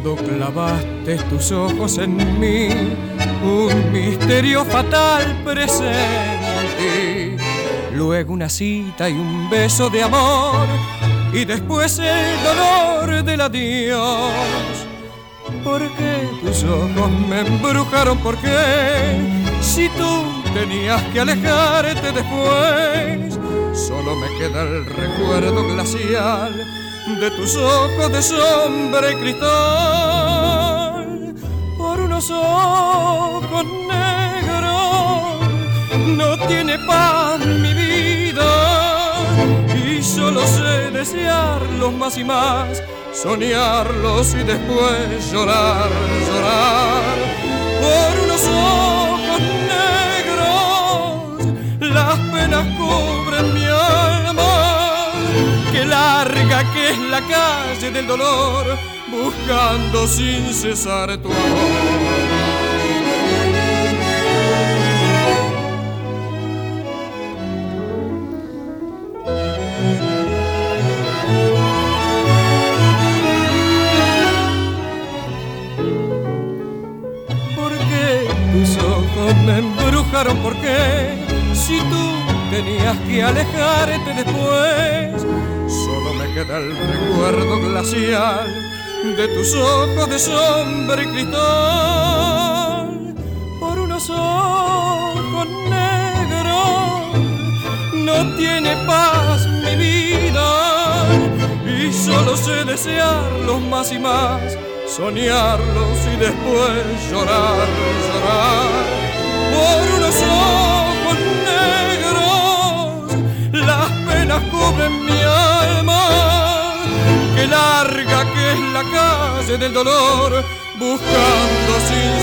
Cuando clavaste tus ojos en mí, un misterio fatal presentí. Luego una cita y un beso de amor, y después el dolor del adiós. ¿Por qué tus ojos me embrujaron? ¿Por qué? Si tú tenías que alejarte después. Solo me queda el recuerdo glacial de tus ojos de sombra y cristal. Por unos ojos negros no tiene paz mi vida, y solo sé desearlos más y más, soñarlos y después llorar, llorar. Por unos ojos negros las penas cubren mi alma, que larga que es la calle del dolor, buscando sin cesar tu amor. Tus ojos me embrujaron, ¿por qué? Si tú tenías que alejarte después. Solo me queda el recuerdo glacial de tus ojos de sombra y cristal. Por unos ojos negros no tiene paz mi vida, y solo sé desearlos más y más, soñarlos y después llorar, llorar. Por unos ojos negros las penas cubren mi alma, que larga que es la calle del dolor, buscando sin